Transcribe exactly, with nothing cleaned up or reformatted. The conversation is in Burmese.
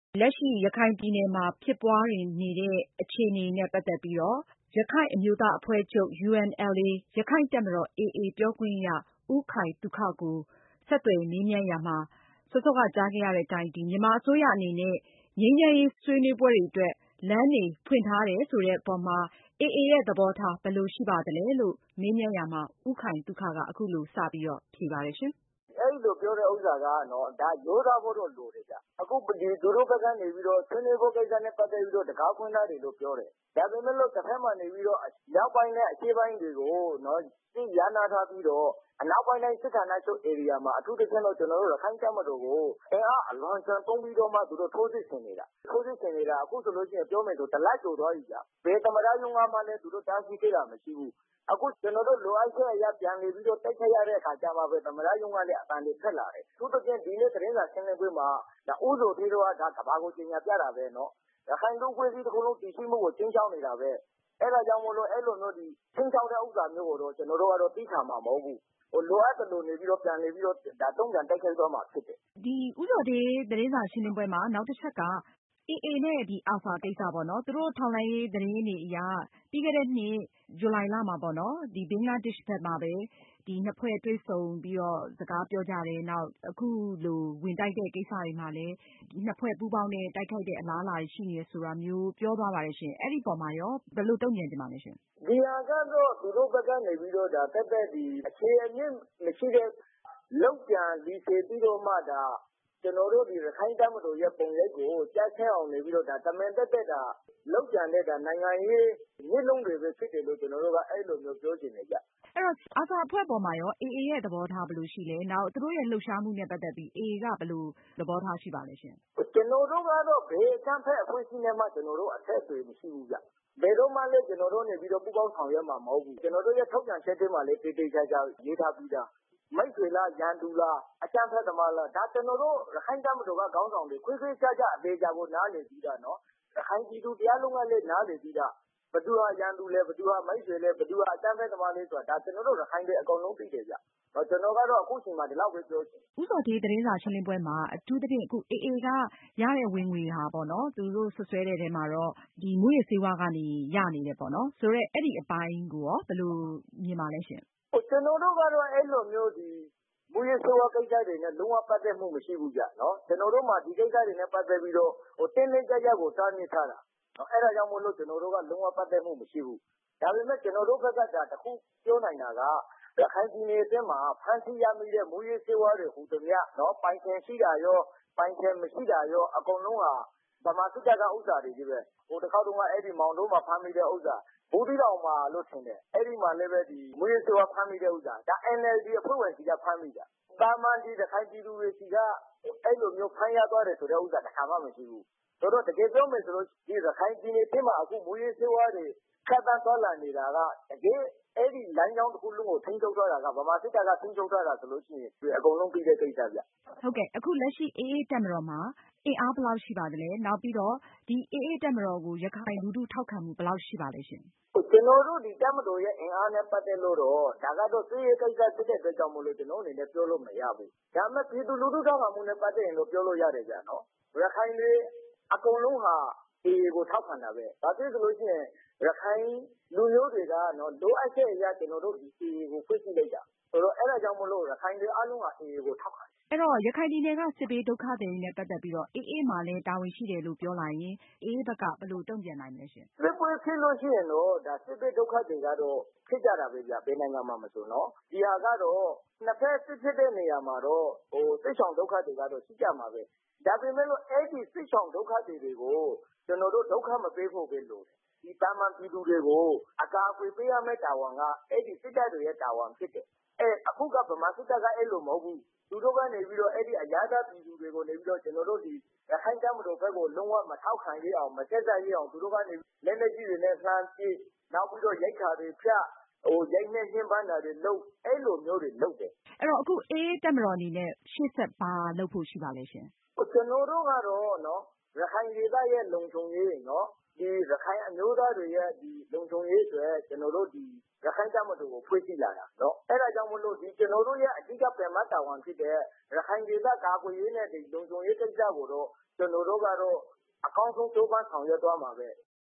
လက်ရှိရခိုင်ပြည်နယ်မှာဖြစ်ပွားနေတဲ့အခြေအနေနဲ့ပတ်သက်ပြီးတော့ရခိုင်အမျိုးသားအဖွဲ့ချုပ် U N L A ရခိုင်တပ်မတော် A A ပြောခွင့်ရဦးခိုင်သုခကိုဆက်သွယ်မေးမြန်းရာမှာစောစောကကြားခဲ့ရတဲ့အတိုင်းဒီမြန်မာအစိုးရအနေနဲ့ငြိမ်းချမ်းရေးဆွေးနွေးပွဲတွေအတွက်လမ်းတွေဖွင့်ထားတယ်ဆိုတဲ့အပေါ်မှာ A A ရဲ့သဘောထားဘယ်လိုရှိပါသလဲလို့မေးမြန်းရာမှာဦးခိုင်သုခကအခုလိုစပြီးတော့ဖြေပါတယ်ရှင်အဲ့လိုပြောတဲ့ဥစ္စာကနော်ဒါရိုးသားဖို့တော့လိုတယ်ကြအခုဒီသူတို့ဘက်ကနေပြီးတော့ဆွေးနွေးဖို့ကိစ္စနဲ့ပတ်သက်ပြီးတော့တကားခွင့်ထားတယ်လို့ပြောတယ်ဒါပေမဲ့လို့တစ်ဖက်မှာနေပြီးတော့မြောက်ပိုင်းနဲ့အရှေ့ပိုင်းတွေကိုနော်သိရနာထားပြီးတော့အနောက်ပိုင်းတိုင်းစစ်ဌာနချုပ် area မှာအထူးသဖြင့်တော့ကျွန်တော်တို့ရခိုင်တပ်မတော်ကိုအင်အားအလွန်ဆန်သုံးပြီးတော့မှသူတို့ထိုးစစ်ဆင်နေတာထိုးစစ်ဆင်နေတာအခုဆိုလို့ရှိရင်ပြောမယ်ဆိုတလက်ကျော်သွားပြီကြဘယ်သမရယုံကမှလည်းသူတို့တားဆီးခဲ့တာမရှိဘူးအခုကျွန်တော်တို့လိုအပ်ချက်အရပြန်နေပြီးတော့တိုက်ခိုက်ရတဲ့အခါကျမှပဲသမရယုံကလည်းအတန်တွေထွက်လာတယ်သူတို့ချင်းဒီနေ့သတင်းစာရှင်းလင်းပွဲမှာဒါဥဆိုသေးတော့ဒါကဘာကိုကျင်ညာပြတာပဲနော်ရခိုင်လူခွေးစီတစ်ခုလုံးတည်ရှိမှုကိုချင်းချောင်းနေတာပဲအဲ့ဒါကြောင့်မလို့အဲ့လိုမျိုးဒီချင်းချောင်းတဲ့ဥစ္စာမျိုးကိုတော့ကျွန်တော်တို့ကတော့သိခံမှာမဟုတ်ဘူးဟိုလိုအပ်တယ်လို့နေပြီးတော့ပြန်နေပြီးတော့ဒါတုံးပြန်တိုက်ခိုက်သွားမှာဖြစ်တယ်ဒီဥဆိုသေးသတင်းစာရှင်းလင်းပွဲမှာနောက်တစ်ချက်က A A နဲ့ဒီ Alpha ကိစ္စပေါ့နော်သူတို့ထောက်လှမ်းရေးသတင်းတွေအရပြီးခဲ့တဲ့နှစ်ဇူလိုင်လမှာပေါ့နော်ဒီဘင်္ဂလားဒေ့ရှ်ဘက်မှာပဲဒီနှစ်ဖွဲ့တွေ့ဆုံပြီးတော့စကားပြောကြတယ်နောက်အခုလိုဝင်တိုက်တဲ့ကိစ္စတွေမှာလည်းဒီနှစ်ဖွဲ့ပူးပေါင်းတဲ့တိုက်ခိုက်တဲ့အလားအလာရှိနေဆိုတာမျိုးပြောသွားပါတယ်ရှင်အဲ့ဒီပုံမှာရောဘယ်လိုတုံ့ပြန်ကြပါလဲရှင်ဒီဟာကတော့သူတို့ဘက်ကနေပြီးတော့ဒါတက်တက်ဒီအခြေအမြင့်မရှိတဲ့လောက်ပြန်လီစေပြီးတော့မှဒါကျွန်တော်တို့ဒီရခိုင်တပ်မတော်ရဲ့ပုံရိပ်ကိုကြားချဲအောင်နေပြီးတော့ဒါတမန်တက်တက်တာလောက်ပြန်တဲ့ဒါနိုင်ငံရေးမြင့်လုံးတွေပဲဖြစ်တယ်လို့ကျွန်တော်တို့ကအဲ့လိုမျိုးပြောချင်နေကြအဲ့တော့အာသာအဖွဲ့ပေါ်မှာရော A A ရဲ့သဘောထားဘယ်လိုရှိလဲနောက်သူတို့ရဲ့လှုပ်ရှားမှုနဲ့ပတ်သက်ပြီး A A ကဘယ်လိုသဘောထားရှိပါလဲရှင်ကျွန်တော်တို့ကတော့ဘယ်အကန့်ဖက်အဖွဲ့အစည်းနဲ့မှကျွန်တော်တို့အဆက်အသွယ်မရှိဘူးကြဘယ်တော့မှလည်းကျွန်တော်တို့နေပြီးတော့ပူပေါင်းဆောင်ရွက်မှာမဟုတ်ဘူးကျွန်တော်တို့ရဲ့ထောက်ခံချက်တွေမှာလည်းတေးသေးချာချာရေးထားပြီးသားမိတ်ဆွေလားရန်သူလားအကြမ်းဖက်သမားလားဒါကျွန်တော်တို့ရခိုင်တပ်မတော်ကခေါင်းဆောင်တွေခွေးခွေးချာချာအသေးချာကိုနားလည်ပြီးသားနော်ရခိုင်ပြည်သူတရားလုံးကလည်းနားလည်ပြီးသားဘသူဟာရန်သူလဲဘသူဟာမိတ်ဆွေလဲဘသူဟာအကြမ်းဖက်သမားလဲဆိုတာဒါကျွန်တော်တို့ရခိုင်တွေအကုန်လုံးသိတယ်ဗျတော့ကျွန်တော်ကတော့အခုချိန်မှာဒီလောက်ပဲပြောချင်ဥစောသေးသတင်းစာရှင်းလင်းပွဲမှာအထူးသဖြင့်အခု A A ကရတဲ့ဝင်ငွေဟာပေါ့နော်သူတို့ဆွဆွဲတဲ့ထဲမှာတော့ဒီမူရစေဝါကနေရနေတယ်ပေါ့နော်ဆိုတော့အဲ့ဒီအပိုင်းကိုရောဘယ်လိုမြင်ပါလဲရှင်ဟိုကျွန်တော်တို့ကတော့အဲ့လိုမျိုးဒီမူရစေဝါကိစ္စတွေနဲ့လုံးဝပတ်သက်မှုမရှိဘူးကြနော်ကျွန်တော်တို့မှဒီကိစ္စတွေနဲ့ပတ်သက်ပြီးတော့ဟိုတင်းတင်းကြပ်ကြပ်ကိုတားမြစ်ထားတာအဲ့ဒါကြောင့်မို့လို့ကျွန်တော်တို့ကလုံးဝပတ်သက်မှုမရှိဘူးဒါပေမဲ့ကျွန်တော်တို့ဘက်ကဒါတခုပြောနိုင်တာကရခိုင်ပြည်နယ်အတွင်းမှာဖမ်းဆီးရမိတဲ့မူရစေဝါတွေဟူသမျှနော်ပိုင်ရှင်ရှိတာရောပိုင်ရှင်မရှိတာရောအကုန်လုံးဟာဗမာစစ်တပ်ကဥစ္စာတွေကြီးပဲဟိုတစ်ခါတုန်းကအဲ့ဒီမောင်တို့မှာဖမ်းမိတဲ့ဥစ္စာဘူးတိတော်မှာလို့ထင်တယ်အဲ့ဒီမှာလည်းပဲဒီမူရစေဝါဖမ်းမိတဲ့ဥစ္စာဒါ N L D အဖွဲ့ဝင်ကြီးကဖမ်းမိတာတာမန်ဒီရခိုင်ပြည်သူတွေစီကအဲ့လိုမျိုးဖမ်းရသွားတယ်ဆိုတဲ့ဥစ္စာတစ်ခါမှမရှိဘူးတို့တော့တကယ်ပြောမယ်ဆိုလို့ဒီရခိုင်ပြည်နယ်ထဲမှာအခုမူရစေဝါတွေခတ်တန်းသွားလာနေတာကတကယ်အဲ့ဒီလမ်းကြောင်းတစ်ခုလုံးကိုထိန်းချုပ်ထားတာကဗမာစစ်တပ်ကထိန်းချုပ်ထားတာဆိုလို့ရှိရင်အကုန်လုံးပြီးတဲ့ကိစ္စဗျဟုတ်ကဲ့အခုလက်ရှိ A A တပ်မတော်မှာအင်အားဘယ်လောက်ရှိပါသလဲနောက်ပြီးတော့ဒီ A A တပ်မတော်ကိုရခိုင်လူထုထောက်ခံမှုဘယ်လောက်ရှိပါလဲရှင်ကျွန်တော်တို့ဒီတပ်မတော်ရဲ့အင်အားနဲ့ပတ်သက်လို့တော့ဒါကတော့သိရကိစ္စဖြစ်တဲ့အတွက်ကြောင့်မလို့ကျွန်တော်အနေနဲ့ပြောလို့မရဘူးဒါပေမဲ့ပြည်သူလူထုထောက်ခံမှုနဲ့ပတ်သက်ရင်တော့ပြောလို့ရတယ်ကြာနော်ရခိုင်တွေအကုန်လုံးဟာ A A ကိုထောက်ခံတာပဲဒါသိဆိုလို့ရှိရင်ရခိုင်လူမျိုးတွေကနော်လိုအပ်ချက်အရကျွန်တော်တို့ဒီ A A ကိုဖွင့်ပြလိုက်တာဆိုတော့အဲ့ဒါကြောင့်မလို့ရခိုင်တွေအားလုံးက A A ကိုထောက်ခံအဲ့တော့ရခိုင်ပြည်နယ်ကစစ်ဘေးဒုက္ခတွေနဲ့ပတ်သက်ပြီးတော့ A A မှာလည်းတာဝန်ရှိတယ်လို့ပြောလာရင် A A ဘက်ကဘယ်လိုတုံ့ပြန်နိုင်မလဲရှင်စစ်ပွဲဖြစ်လို့ရှိရင်တော့ဒါစစ်ဘေးဒုက္ခတွေကတော့ဖြစ်ကြတာပဲဗျဘယ်နိုင်ငံမှာမဆိုနော်ဒီဟာကတော့နှစ်ဖက်စစ်ဖြစ်တဲ့နေရာမှာတော့ဟိုစစ်ဆောင်ဒုက္ခတွေကတော့ရှိကြမှာပဲဒါပေမဲ့လို့အဲ့ဒီစစ်ဆောင်ဒုက္ခတွေကိုကျွန်တော်တို့ဒုက္ခမပေးဖို့ပဲလို့ဒီတာမန်ပြည်သူတွေကိုအကာအကွယ်ပေးရမယ့်တာဝန်ကအဲ့ဒီစစ်တပ်တွေရဲ့တာဝန်ဖြစ်တယ်အဲအခုကဗမာစစ်တပ်ကအဲ့လိုမဟုတ်ဘူးသူတို့ကနေပြီးတော့အဲ့ဒီအရာသားပြည်သူတွေကိုနေပြီးတော့ကျွန်တော်တို့ဒီရခိုင်တပ်မတော်ဘက်ကိုလုံးဝမထောက်ခံရအောင်မဆက်ဆက်ရအောင်သူတို့ကနေလက်လက်ကြီးတွေနဲ့လှမ်းပြေးနောက်ပြီးတော့ရိုက်ခါတွေဖြတ်ဟိုရိုက်နေချင်းပန်းတာတွေလုပ်အဲ့လိုမျိုးတွေလုပ်တယ်အဲ့တော့အခု A A တပ်မတော်အနေနဲ့ရှေ့ဆက်ဘာလုပ်ဖို့ရှိပါလဲရှင်ကျွန်တော်တို့ကတော့နော်ရခိုင်ဒေသရဲ့လုံခြုံရေးနော်ဒီရခိုင်အမျိုးသားတွေရဲ့ဒီလုံခြုံရေးတွေကျွန်တော်တို့ဒီရခိုင်တပ်မတော်ကိုဖွဲ့စည်းလာတာနော်အဲ့ဒါကြောင့်မလို့ဒီကျွန်တော်တို့ရဲ့အဓိကပြန်မတာဝန်ဖြစ်တဲ့ရခိုင်ဒေသကာကွယ်ရေးနဲ့ဒီလုံခြုံရေးကိစ္စကိုတော့ကျွန်တော်တို့ကတော့အကောင်းဆုံးကြိုးပမ်းဆောင်ရွက်သွားမှာပဲ